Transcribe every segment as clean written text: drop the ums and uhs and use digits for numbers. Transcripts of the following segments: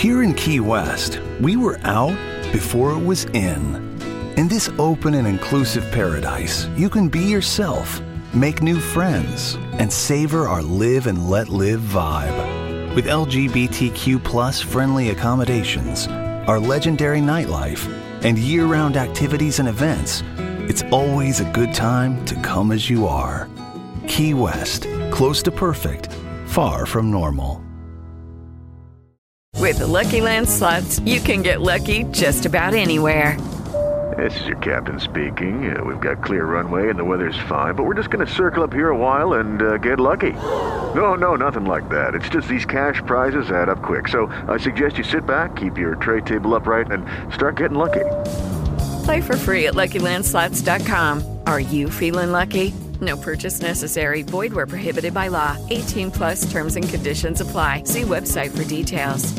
Here in Key West, we were out before it was in. In this open and inclusive paradise, you can be yourself, make new friends, and savor our live and let live vibe. With LGBTQ+ friendly accommodations, our legendary nightlife, and year-round activities and events, it's always a good time to come as you are. Key West, close to perfect, far from normal. With the Lucky Land Slots, you can get lucky just about anywhere. This is your captain speaking. We've got clear runway and the weather's fine, but we're just going to circle up here a while and get lucky. No, nothing like that. It's just these cash prizes add up quick. So I suggest you sit back, keep your tray table upright, and start getting lucky. Play for free at LuckyLandSlots.com. Are you feeling lucky? No purchase necessary. Void where prohibited by law. 18+ terms and conditions apply. See website for details.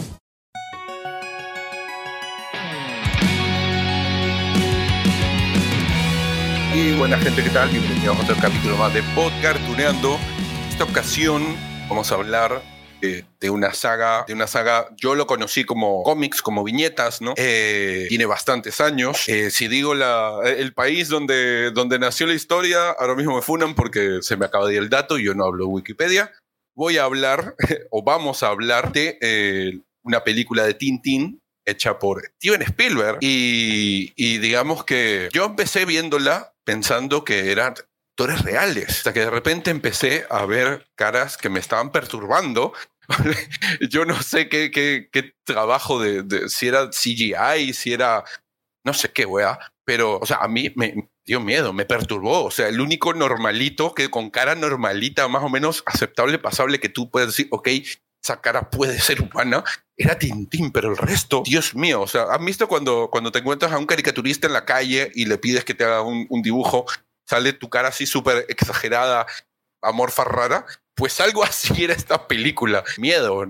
Y buena gente, ¿qué tal? Bienvenidos a otro capítulo más de Podcartuneando. Esta ocasión vamos a hablar de una saga. Yo lo conocí como cómics, como viñetas, ¿no? Tiene bastantes años. Si digo el país donde nació la historia, ahora mismo me funan porque se me acaba de ir el dato y yo no hablo Wikipedia. Voy a hablar, o vamos a hablar de una película de Tintín hecha por Steven Spielberg. Y digamos que yo empecé viéndola pensando que eran actores reales, hasta que de repente empecé a ver caras que me estaban perturbando. Yo no sé qué trabajo si era CGI, si era no sé qué wea, pero o sea, a mí me dio miedo, me perturbó. O sea, el único normalito que con cara normalita, más o menos aceptable, pasable, que tú puedes decir, ok, esa cara puede ser humana, era Tintín, pero el resto, Dios mío. O sea, ¿has visto cuando te encuentras a un caricaturista en la calle y le pides que te haga un dibujo? Sale tu cara así súper exagerada, amorfa rara. Pues algo así era esta película. Miedo.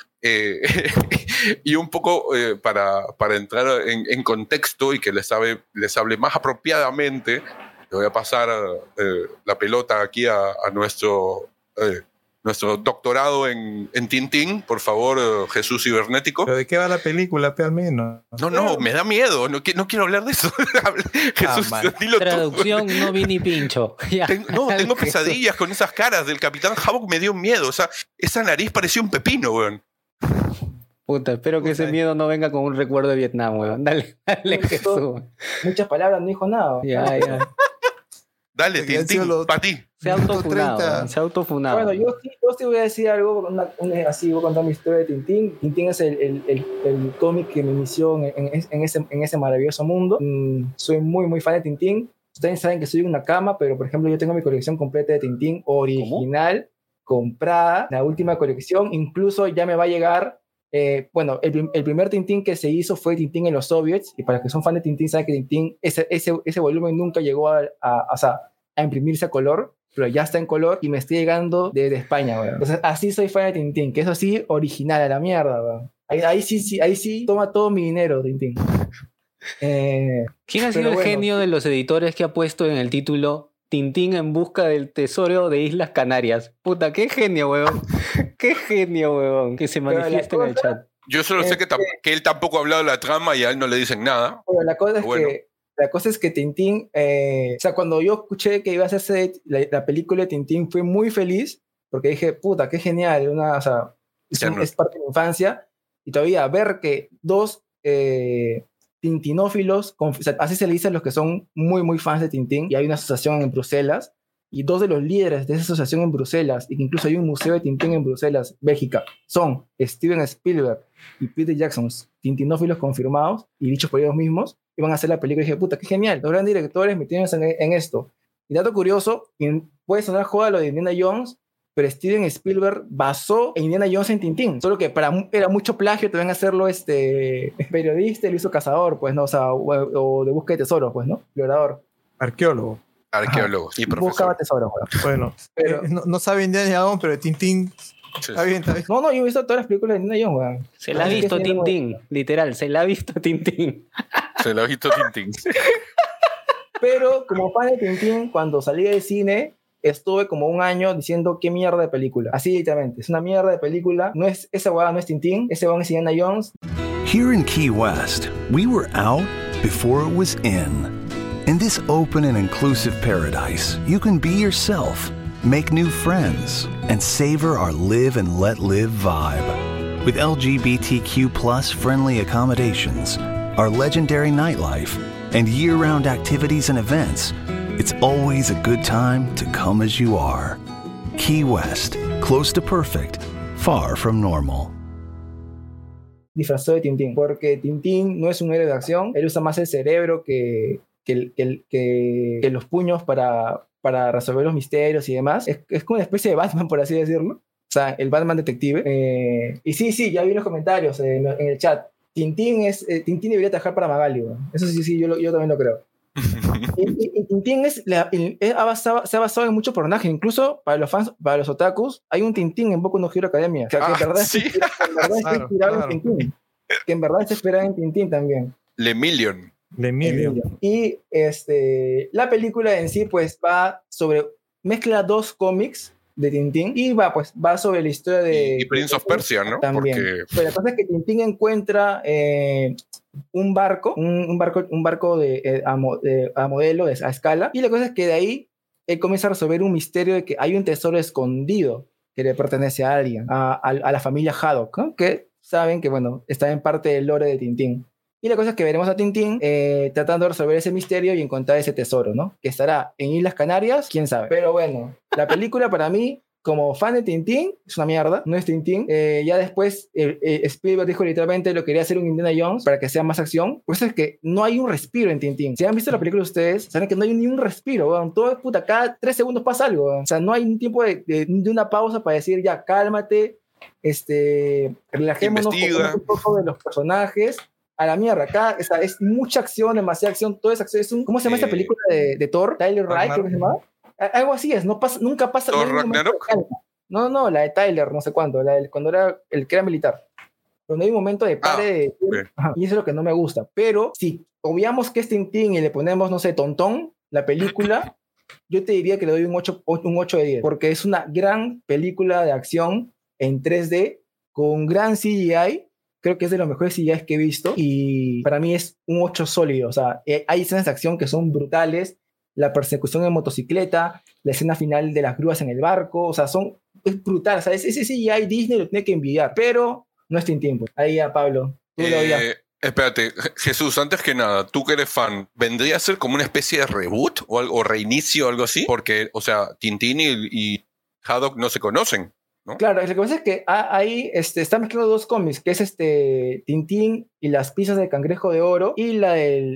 Y un poco para entrar en contexto y que les hable más apropiadamente, le voy a pasar la pelota aquí a nuestro doctorado en Tintín, por favor, Jesús Cibernético. ¿Pero de qué va la película, al menos? No, me da miedo, no quiero hablar de eso. Jesús, dilo traducción, tú. No vi ni pincho. Tengo pesadillas con esas caras del Capitán Haddock, me dio miedo. O sea, esa nariz parecía un pepino, weón. Puta, espero que ese miedo no venga con un recuerdo de Vietnam, weón. Dale, Jesús. Muchas palabras, no dijo nada. Ya. Dale, Tintín, para ti. Se ha autofunado. Bueno, yo sí voy a decir algo, así voy a contar mi historia de Tintín. Tintín es el cómic que me inició en ese maravilloso mundo. Soy muy, muy fan de Tintín. Ustedes saben que soy una cama, pero por ejemplo yo tengo mi colección completa de Tintín original, comprada, la última colección. Incluso ya me va a llegar, el primer Tintín que se hizo fue Tintín en los soviets, y para los que son fans de Tintín saben que Tintín, ese volumen nunca llegó a imprimirse a color, pero ya está en color y me está llegando desde España, weón. Entonces así soy fan de Tintín, que eso sí, original a la mierda, weón. Ahí sí toma todo mi dinero, Tintín. ¿Quién ha sido el genio de los editores que ha puesto en el título Tintín en busca del tesoro de Islas Canarias? Puta, qué genio, weón. Qué genio, weón. Que se manifieste en el chat. Yo solo sé que él tampoco ha hablado de la trama y a él no le dicen nada. Bueno, la cosa es que Tintín, o sea, cuando yo escuché que iba a hacerse la película de Tintín, fui muy feliz, porque dije, puta, qué genial, es parte de mi infancia, y todavía ver que dos tintinófilos, o sea, así se le dice a los que son muy, muy fans de Tintín, y hay una asociación en Bruselas, y dos de los líderes de esa asociación en Bruselas, y que incluso hay un museo de Tintín en Bruselas, Bélgica, son Steven Spielberg y Peter Jackson, tintinófilos confirmados y dichos por ellos mismos, iban a hacer la película. Y dije, puta, qué genial, los grandes directores metieron en esto. Y dato curioso, puede sonar joda lo de Indiana Jones, pero Steven Spielberg basó a Indiana Jones en Tintín, solo que era mucho plagio también hacerlo periodista, lo hizo cazador, pues, ¿no? O sea, o de búsqueda de tesoros, pues, ¿no? Explorador. Arqueólogo y profesor. Buscaba tesoros, bueno. Pero no sabe Indiana Jones, pero Tintín... Sí. Está bien. No, yo he visto todas las películas de Indiana Jones, weón. Se la ha visto Tintín, literal, se la ha visto Tintín. Se la ha visto Tintín. Pero como fan de Tintín, cuando salí del cine, estuve como un año diciendo qué mierda de película. Así literalmente, es una mierda de película. No es, esa huevada no es Tintín, ese huevón es Indiana Jones. Here in Key West, we were out before it was in. In this open and inclusive paradise, you can be yourself, make new friends, and savor our live and let live vibe. With LGBTQ+ friendly accommodations, our legendary nightlife, and year-round activities and events, it's always a good time to come as you are. Key West, close to perfect, far from normal. Disfrazado de Tintín, porque Tintín no es un héroe de acción, él usa más el cerebro que los puños para resolver los misterios y demás. Es como una especie de Batman, por así decirlo. O sea, el Batman detective. Y sí, ya vi los comentarios en el chat. Tintín debería trabajar para Magali, ¿no? Eso sí, yo también lo creo. y Tintín se ha basado en muchos personajes, incluso para los fans, para los otakus, hay un Tintín en Boku no Hero Academia. O sea, que en verdad está inspirado en Tintín. Que en verdad está inspirado en Tintín también. Lemillion. Y la película en sí pues mezcla dos cómics de Tintín y va sobre la historia de... Y Prince of Persia, ¿no? También. Porque... Pero la cosa es que Tintín encuentra un barco a modelo, a escala, y la cosa es que de ahí él comienza a resolver un misterio de que hay un tesoro escondido que le pertenece a alguien, a la familia Haddock, ¿no? Que saben que, bueno, está en parte del lore de Tintín. Y la cosa es que veremos a Tintín tratando de resolver ese misterio y encontrar ese tesoro, ¿no? Que estará en Islas Canarias, quién sabe. Pero bueno, la película para mí, como fan de Tintín, es una mierda, no es Tintín. Ya después Spielberg dijo literalmente lo quería hacer un Indiana Jones para que sea más acción. Por eso es que no hay un respiro en Tintín. Si han visto la película ustedes, saben que no hay ni un respiro, weón. Todo es puta, cada 3 segundos pasa algo, weón. O sea, no hay un tiempo de una pausa para decir, ya, cálmate, relajémonos un poco de los personajes. A la mierda, acá es mucha acción, demasiada acción, toda esa acción. ¿Cómo se llama esta película de Thor? Tyler Wright, creo que se llama. Algo así es, nunca pasa. ¿Thor Ragnarok? No, la de Tyler, no sé cuándo, cuando era el que era militar. Donde hay un momento de pare y eso es lo que no me gusta. Pero si obviamos que es Tintín y le ponemos, no sé, Tontón, la película, yo te diría que le doy un 8 de 10, porque es una gran película de acción en 3D con gran CGI. Creo que es de los mejores CGI que he visto y para mí es un 8 sólido. O sea, hay escenas de acción que son brutales, la persecución en motocicleta, la escena final de las grúas en el barco, o sea, es brutal. O sea, ese CGI Disney lo tiene que envidiar, pero no es Tintín. Ahí a Pablo, tú lo odias. Espérate, Jesús, antes que nada, tú que eres fan, ¿vendría a ser como una especie de reboot o reinicio o algo así? Porque, o sea, Tintín y Haddock no se conocen, ¿no? Claro, lo que pasa es que ahí están mezclando dos cómics, que es Tintín y las piezas del cangrejo de oro y la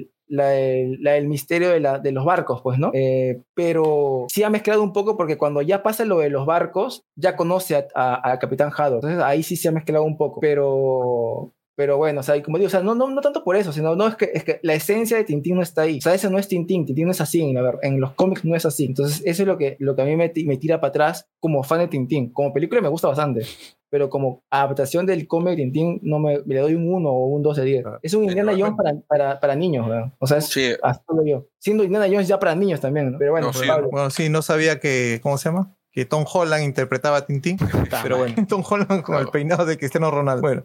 del misterio de los barcos, pues, ¿no? Pero sí ha mezclado un poco porque cuando ya pasa lo de los barcos, ya conoce a Capitán Haddock. Entonces ahí sí se ha mezclado un poco, pero bueno, o sea, como digo, o sea, no tanto por eso, sino es que la esencia de Tintín no está ahí. O sea, ese no es Tintín no es así, en los cómics no es así. Entonces, eso es lo que a mí me tira para atrás como fan de Tintín. Como película me gusta bastante, pero como adaptación del cómic de Tintín me le doy un 1 o un 2 de 10. Es un Indiana Jones para niños, ¿verdad? O sea, sí. Hasta yo. Siendo Indiana Jones ya para niños también, ¿no? Pero bueno, sí, no sabía que, ¿cómo se llama? Que Tom Holland interpretaba a Tintín. Pero bueno, Tom Holland con el peinado de Cristiano Ronaldo. Bueno.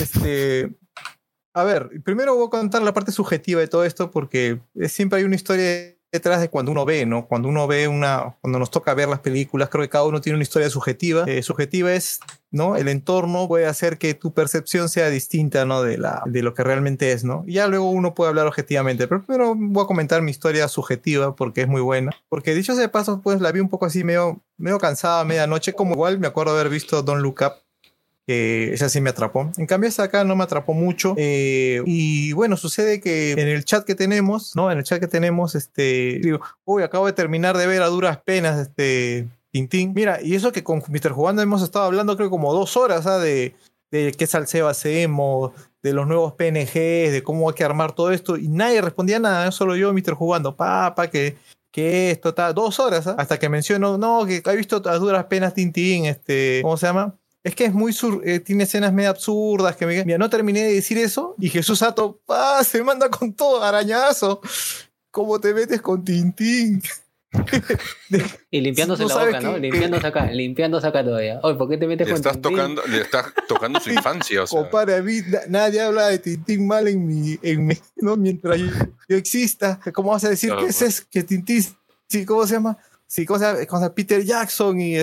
A ver, primero voy a contar la parte subjetiva de todo esto porque siempre hay una historia detrás de cuando uno ve, ¿no? Cuando nos toca ver las películas, creo que cada uno tiene una historia subjetiva. Subjetiva es, ¿no? El entorno puede hacer que tu percepción sea distinta, ¿no? De lo que realmente es, ¿no? Y ya luego uno puede hablar objetivamente, pero primero voy a comentar mi historia subjetiva porque es muy buena. Porque dicho sea de paso, pues la vi un poco así medio cansada a medianoche, como igual me acuerdo haber visto Don't Look Up. Esa sí me atrapó. En cambio, esa acá no me atrapó mucho. Y bueno, sucede que en el chat que tenemos, ¿no? En el chat que tenemos, digo, uy, acabo de terminar de ver a duras penas Tintín. Mira, y eso que con Mr. Jugando hemos estado hablando creo como 2 horas, ¿sabes? De qué salseo hacemos, de los nuevos PNGs, de cómo hay que armar todo esto. Y nadie respondía nada, solo yo, Mr. Jugando. Que esto está 2 horas, ¿eh? Hasta que menciono, no, que he visto a duras penas Tintín, ¿cómo se llama? Es que es muy tiene escenas medio absurdas que mira, no terminé de decir eso y Jesús Sato se manda con todo, arañazo. ¿Cómo te metes con Tintín? Y limpiándose No la sabes boca, ¿no? que- Limpiándose acá todavía. Oye, ¿por qué te metes Le con estás Tintín? le estás tocando su infancia, o sea. Compadre, a mí nadie habla de Tintín mal ¿no? Mientras yo exista. ¿Cómo vas a decir Claro, que ese es que Tintín, sí, ¿cómo se llama? Sí, ¿cómo se llama? Peter Jackson y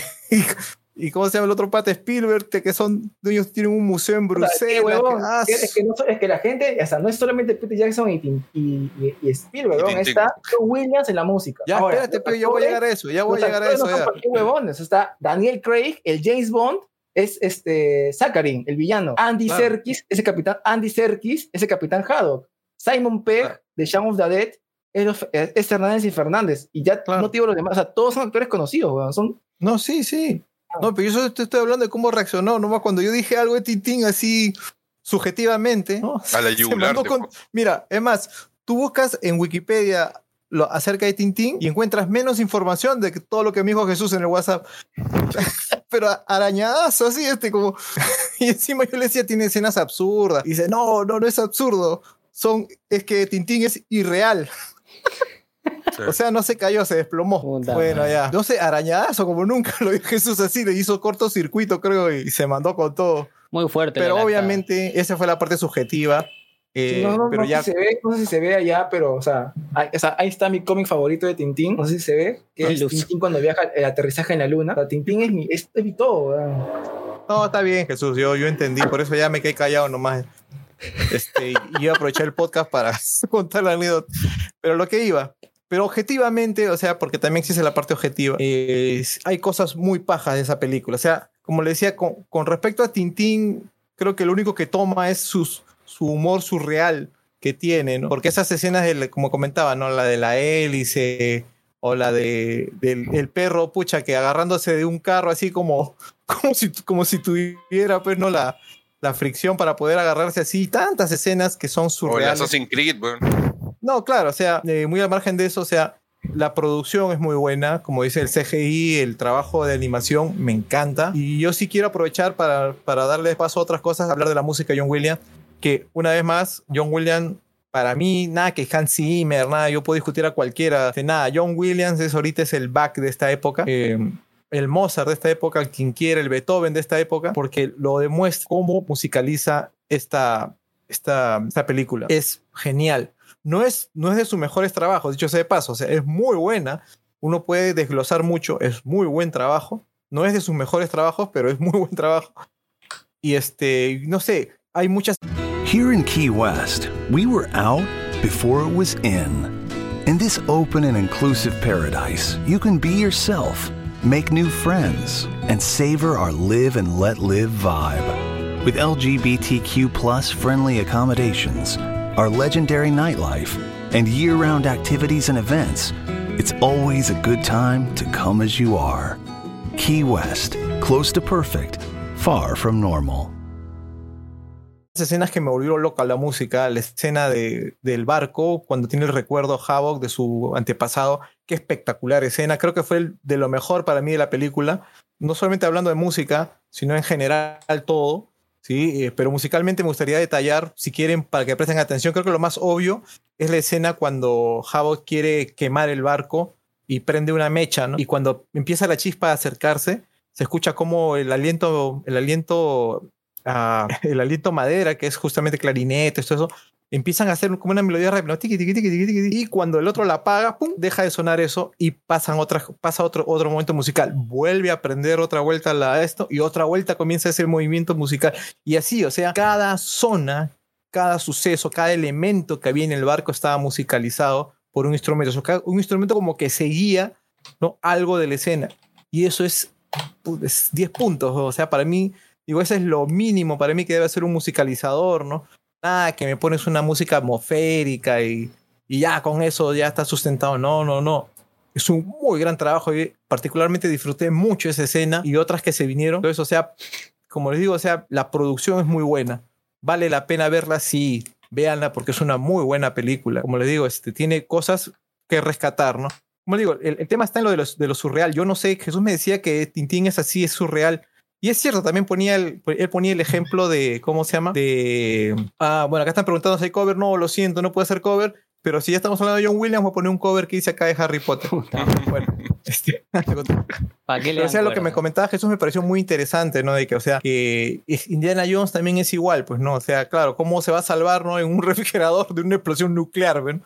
y ¿cómo se llama el otro pata? Spielberg, que son dueños, tienen un museo en Sí, Bruselas. huevón, que- es que la gente, o sea, no es solamente Peter Jackson y Spielberg, Y huevón, Tintín. está John Williams en la música. Ya, Ahora, espérate, los pero ya voy a llegar a eso, ya voy a los llegar a actores eso. no son Ya. cualquier huevones. Está Daniel Craig, el James Bond, es Sakharin, el villano. Andy Claro. Serkis, ese capitán Haddock. Simon Pegg, Claro. de Shaun of the Dead, es Hernández y Fernández. Y ya Claro. no te digo los demás, o sea, todos son actores conocidos, huevón. Son No, sí. No, pero yo solo te estoy hablando de cómo reaccionó, nomás cuando yo dije algo de Tintín así subjetivamente, ¿no? A la Se yugular. mandó con- Mira, es más, tú buscas en Wikipedia acerca de Tintín y encuentras menos información de que todo lo que me dijo Jesús en el WhatsApp. Pero arañadazo, así, como... Y encima yo le decía, tiene escenas absurdas. Y dice, no es absurdo. Es que Tintín es irreal. Sí. O sea, no se cayó, se desplomó. Puta Bueno, madre. ya. No sé, arañadazo como nunca lo dijo Jesús así, le hizo cortocircuito, creo, y se mandó con todo. Muy fuerte. Pero la lata. obviamente esa fue la parte subjetiva. Pero no ya... sé si se ve, no sé si se ve allá, pero, o sea, ahí está mi cómic favorito de Tintín. No sé si se ve, que es Luz. Tintín cuando viaja el aterrizaje en la luna. O sea, Tintín es mi todo, weón. No, está bien, Jesús, yo entendí, por eso ya me quedé callado nomás. Y iba a aprovechar el podcast para contar la anécdota. Pero lo que iba... Pero objetivamente, o sea, porque también existe la parte objetiva, hay cosas muy pajas de esa película. O sea, como le decía, con respecto a Tintín, creo que lo único que toma es su humor surreal que tiene, ¿no? Porque esas escenas, como comentaba, ¿no? La de la hélice o la del el perro, pucha, que agarrándose de un carro así como si tuviera, pues, ¿no? La fricción para poder agarrarse así. Tantas escenas que son O el surreales. Assassin's Creed, weón. No, claro, o sea, muy al margen de eso, o sea, la producción es muy buena, como dice el CGI, el trabajo de animación me encanta. Y yo sí quiero aprovechar para darle paso a otras cosas, hablar de la música de John Williams, que una vez más, John Williams, para mí, nada que Hans Zimmer, nada, yo puedo discutir a cualquiera, nada, John Williams ahorita es el Bach de esta época. El Mozart de esta época, quien quiera, el Beethoven de esta época, porque lo demuestra cómo musicaliza esta película. Es genial. No es de sus mejores trabajos, dicho sea de paso, o sea, es muy buena, uno puede desglosar mucho, es muy buen trabajo, no es de sus mejores trabajos, pero es muy buen trabajo. Y no sé, hay muchas... Here in Key West, we were out before it was in. In this open and inclusive paradise, you can be yourself, make new friends, and savor our live and let live vibe. With LGBTQ+ friendly accommodations, our legendary nightlife, and year-round activities and events, it's always a good time to come as you are. Key West, close to perfect, far from normal. escenas que me volvieron loca la música, la escena del barco, cuando tiene el recuerdo Havok de su antepasado, qué espectacular escena, creo que fue de lo mejor para mí de la película, no solamente hablando de música, sino en general todo, ¿sí? Pero musicalmente me gustaría detallar, si quieren, para que presten atención, creo que lo más obvio es la escena cuando Havok quiere quemar el barco y prende una mecha, ¿no? Y cuando empieza la chispa a acercarse, se escucha como el aliento madera, que es justamente clarinete, todo eso, empiezan a hacer como una melodía rápida, ¿no? Tiqui, tiqui, tiqui, tiqui, tiqui, y cuando el otro la apaga, ¡pum!, deja de sonar eso y pasa otro momento musical, vuelve a prender otra vuelta a esto y otra vuelta comienza ese movimiento musical y así, o sea, cada zona, cada suceso, cada elemento que había en el barco estaba musicalizado por un instrumento, o sea, un instrumento como que seguía, ¿no?, algo de la escena, y eso es 10 puntos, o sea, para mí, digo, ese es lo mínimo para mí que debe ser un musicalizador, ¿no? Nada, que me pones una música atmosférica y ya con eso ya está sustentado. No. Es un muy gran trabajo y particularmente disfruté mucho esa escena y otras que se vinieron. Entonces, o sea, como les digo, o sea, la producción es muy buena. Vale la pena verla, sí, véanla porque es una muy buena película. Como les digo, tiene cosas que rescatar, ¿no? Como les digo, el tema está en lo de lo surreal. Yo no sé, Jesús me decía que Tintín es así, es surreal. Y es cierto, también él ponía el ejemplo de, ¿cómo se llama? Bueno, acá están preguntando si hay cover. No, lo siento, no puede ser cover, Pero si ya estamos hablando de John Williams, voy a poner un cover que dice acá de Harry Potter. Bueno, ¿Para qué le pero, o sea, dan lo que me cuerda? comentaba Jesús me pareció muy interesante, ¿no? De que, o sea, que Indiana Jones también es igual, pues, ¿no? O sea, claro, cómo se va a salvar, ¿no? En un refrigerador de una explosión nuclear, ¿ven?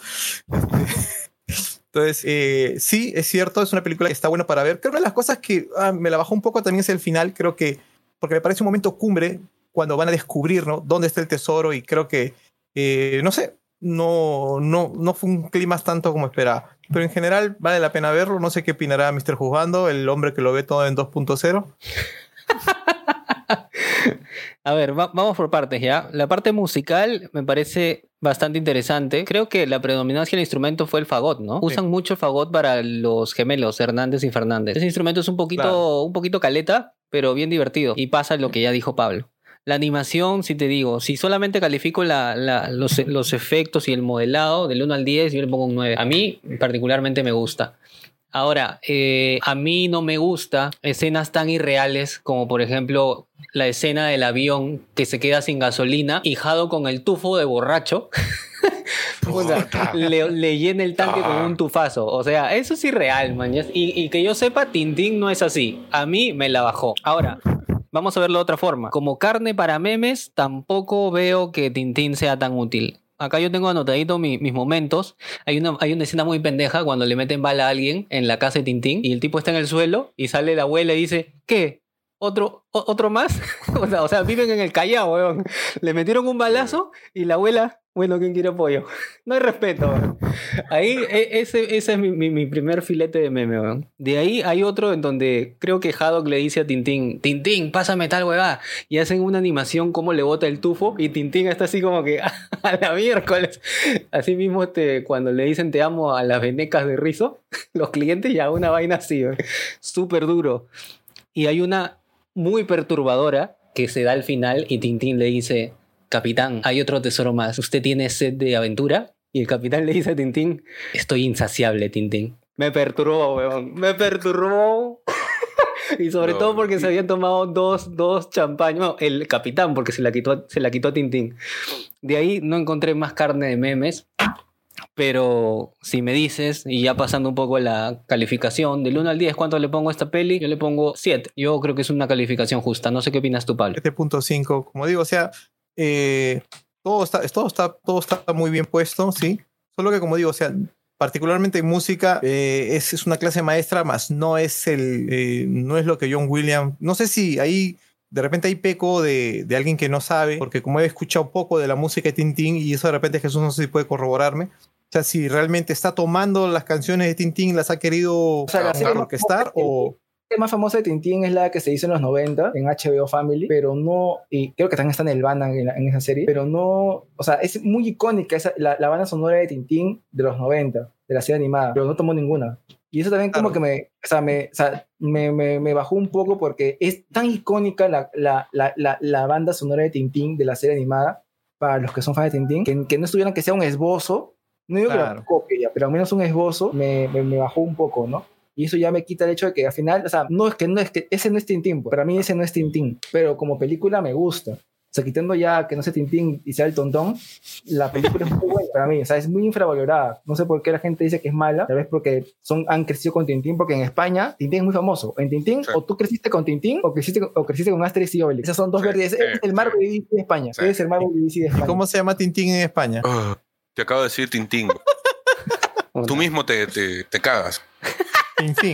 Entonces, sí, es cierto, es una película que está buena para ver. Creo que una de las cosas que me la bajó un poco también es el final, creo que, porque me parece un momento cumbre cuando van a descubrir, ¿no? Dónde está el tesoro y creo que, no sé, no fue un clima tanto como esperaba. Pero en general vale la pena verlo. No sé qué opinará Mr. Juzgando, el hombre que lo ve todo en 2.0. A ver, vamos por partes ya. La parte musical me parece bastante interesante. Creo que la predominancia del instrumento fue el fagot, ¿no? Sí. Usan mucho el fagot para los gemelos, Hernández y Fernández. Ese instrumento es un poquito caleta, pero bien divertido. Y pasa lo que ya dijo Pablo. La animación, si te digo, si solamente califico los efectos y el modelado del 1 al 10, yo le pongo un 9. A mí particularmente me gusta. Ahora, a mí no me gusta escenas tan irreales como, por ejemplo, la escena del avión que se queda sin gasolina y Jado con el tufo de borracho o sea, le llena el tanque con un tufazo. O sea, eso es irreal, man. Y que yo sepa, Tintín no es así. A mí me la bajó. Ahora, vamos a verlo de otra forma. Como carne para memes, tampoco veo que Tintín sea tan útil. Acá yo tengo anotadito mis momentos. Hay una escena muy pendeja cuando le meten bala a alguien en la casa de Tintín y el tipo está en el suelo y sale la abuela y dice, ¿qué? ¿Otro más? O sea, viven en el Callao, weón. Le metieron un balazo y la abuela, bueno, ¿quién quiere pollo? No hay respeto, weón. Ahí, ese es mi primer filete de meme, weón. De ahí hay otro en donde creo que Haddock le dice a Tintín, Tintín, pásame tal huevada. Y hacen una animación como le bota el tufo y Tintín está así como que a la miércoles. Así mismo cuando le dicen te amo a las venecas de Rizo, los clientes ya una vaina así, weón. Súper duro. Y hay una muy perturbadora que se da al final y Tintín le dice, capitán, hay otro tesoro más, ¿usted tiene sed de aventura? Y el capitán le dice a Tintín, estoy insaciable, Tintín. Me perturbó, weón, me perturbó. Y sobre todo porque se habían tomado dos champañas. No, el capitán, porque se la quitó a Tintín. De ahí no encontré más carne de memes. Pero si me dices, y ya pasando un poco la calificación, del 1 al 10, ¿cuánto le pongo a esta peli? Yo le pongo 7. Yo creo que es una calificación justa. No sé qué opinas tú, Pablo. 7.5, como digo, o sea, todo está muy bien puesto, ¿sí? Solo que, como digo, o sea, particularmente en música, es una clase maestra, más no es lo que John Williams. No sé si ahí de repente hay peco de alguien que no sabe, porque como he escuchado poco de la música de Tintín, y eso de repente Jesús no sé si puede corroborarme. O sea, si realmente está tomando las canciones de Tintín, las ha querido la serie orquestar o... La más famosa de Tintín es la que se hizo en los 90 en HBO Family, pero no, y creo que también está en el banda en esa serie, pero no, o sea, es muy icónica la banda sonora de Tintín de los 90, de la serie animada, pero no tomó ninguna. Y eso también como que me bajó un poco porque es tan icónica la banda sonora de Tintín de la serie animada, para los que son fans de Tintín, que no estuvieran que sea un esbozo, no digo que lo copie ya, pero al menos un esbozo me bajó un poco, ¿no? Y eso ya me quita el hecho de que al final, o sea, no es que ese no es Tintín, para mí ese no es Tintín, pero como película me gusta. O sea, quitando ya que no sea Tintín y sea el tontón, la película es muy buena para mí, o sea, es muy infravalorada. No sé por qué la gente dice que es mala, tal vez porque han crecido con Tintín, porque en España Tintín es muy famoso. En Tintín, sí. O tú creciste con Tintín o creciste con Asterix y Obelix. Esas son dos verdes. Es el Marvel y DC de España. Sí. Es el Marvel y DC de España. ¿Y cómo se llama Tintín en España? Te acabo de decir Tintín. Tú mismo te cagas. Tintín.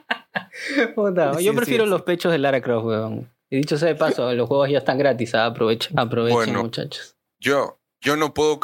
Yo prefiero los pechos de Lara Croft, weón. Y dicho sea de paso, los juegos ya están gratis. Aprovechen, bueno, muchachos. Yo no puedo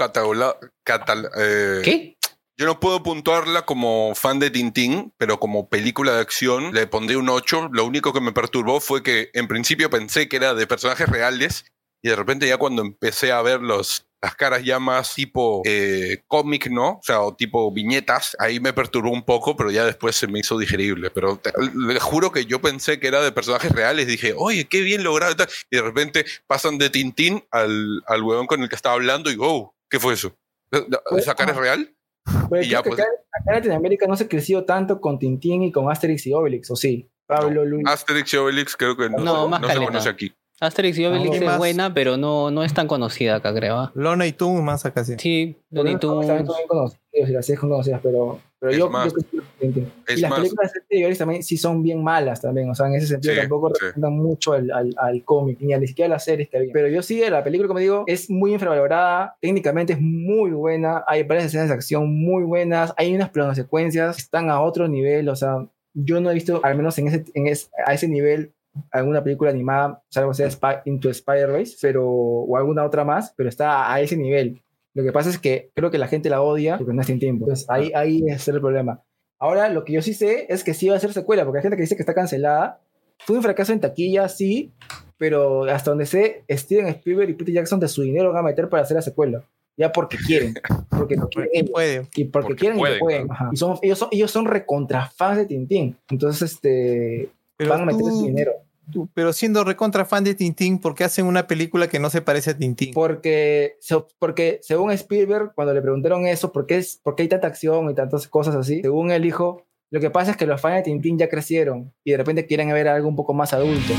¿Qué? Yo no puedo puntuarla como fan de Tintín, pero como película de acción le pondré un 8. Lo único que me perturbó fue que en principio pensé que era de personajes reales y de repente ya cuando empecé a ver las caras ya más tipo cómic, ¿no? O sea, o tipo viñetas, ahí me perturbó un poco, pero ya después se me hizo digerible. Pero le juro que yo pensé que era de personajes reales. Dije, oye, qué bien logrado y tal. Y de repente pasan de Tintín al huevón con el que estaba hablando y ¿qué fue eso? ¿Esa cara es real? Pues, y ya, pues, acá en Latinoamérica no se creció tanto con Tintín y con Asterix y Obelix, ¿o sí? Pablo, Luis. Asterix y Obelix creo que no se conoce aquí. Asterix y Obelix ¿Qué es más? buena, pero no es tan conocida acá, creo. ¿Ah? Looney Tunes más acá sí. Sí, Looney También Tunes. son bien conocidos y las series son conocidas, pero Es yo más, creo que Tintín. es Y las más. películas anteriores también sí son bien malas también, o sea, en ese sentido Sí, tampoco sí. representan mucho al cómic, ni siquiera a las series que había. Pero yo sí, la película, como digo, es muy infravalorada, técnicamente es muy buena, hay varias escenas de acción muy buenas, hay unas planosecuencias que están a otro nivel, o sea, yo no he visto, al menos a ese nivel, alguna película animada, salvo sea Into Spider-Verse, o alguna otra más, pero está a ese nivel. Lo que pasa es que creo que la gente la odia porque no es tiempo. Entonces ahí es el problema. Ahora, lo que yo sí sé es que sí va a ser secuela, porque hay gente que dice que está cancelada. Fue un fracaso en taquilla, sí, pero hasta donde sé, Steven Spielberg y Peter Jackson de su dinero van a meter para hacer la secuela. Ya porque quieren. Porque no quieren ellos. Puede. Y porque quieren y pueden, no pueden. ¿no? Ajá. Ellos son recontrafans de Tintín. Entonces, Pero van a meter tú- su dinero. Pero siendo recontra fan de Tintín, ¿por qué hacen una película que no se parece a Tintín? Porque según Spielberg, cuando le preguntaron eso, ¿por qué hay tanta acción y tantas cosas así? Según él dijo, lo que pasa es que los fans de Tintín ya crecieron y de repente quieren ver algo un poco más adulto.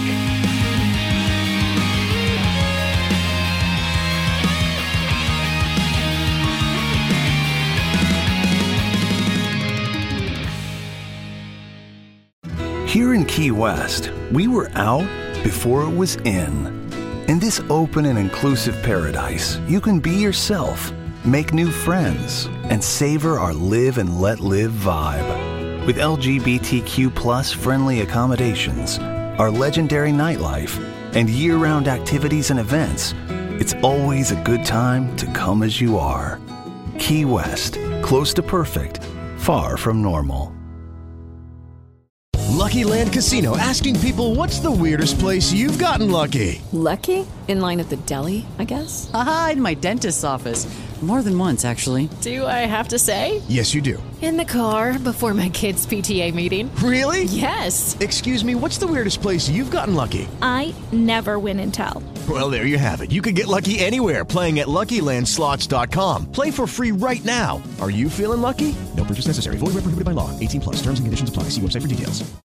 Here in Key West, we were out before it was in. In this open and inclusive paradise, you can be yourself, make new friends, and savor our live and let live vibe. With LGBTQ plus friendly accommodations, our legendary nightlife, and year-round activities and events, it's always a good time to come as you are. Key West, close to perfect, far from normal. Lucky Land Casino, asking people, what's the weirdest place you've gotten lucky? Lucky? In line at the deli, I guess? Aha, in my dentist's office. More than once, actually. Do I have to say? Yes, you do. In the car before my kids' PTA meeting. Really? Yes. Excuse me, what's the weirdest place you've gotten lucky? I never win and tell. Well, there you have it. You can get lucky anywhere, playing at LuckyLandSlots.com. Play for free right now. Are you feeling lucky? No purchase necessary. Void where prohibited by law. 18 plus. Terms and conditions apply. See website for details.